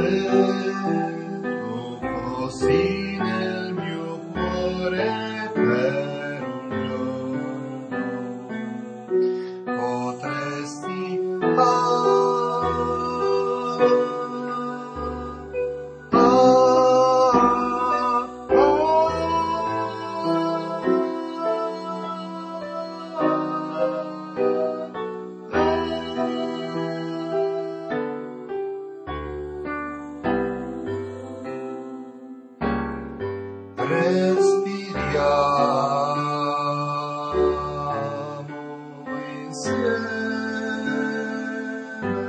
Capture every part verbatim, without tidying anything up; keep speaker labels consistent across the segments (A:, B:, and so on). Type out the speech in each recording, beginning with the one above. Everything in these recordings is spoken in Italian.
A: tu fossi nel mio cuore per un giorno, potresti respiriamo insieme.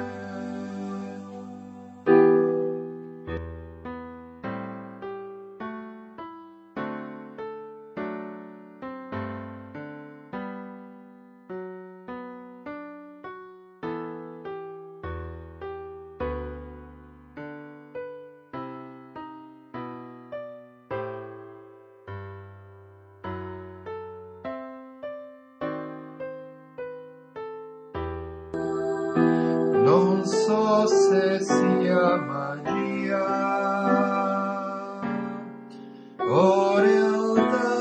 A: Non so se sia magia o realtà,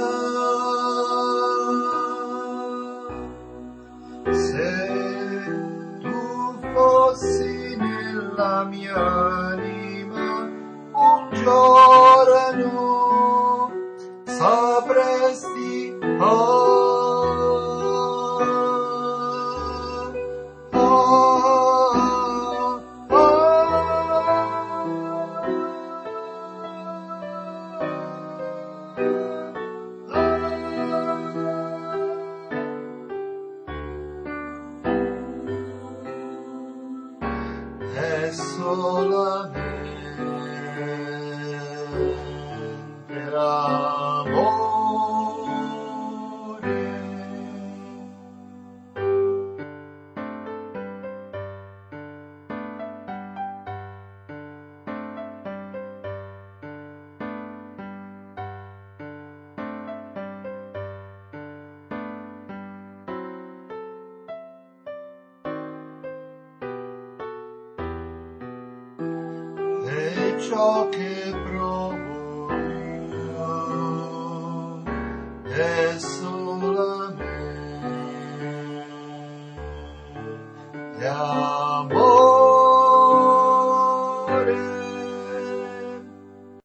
A: se tu fossi nella mia anima un giorno, sapresti oh, è solamente l'amore. E ciò che provo io è solo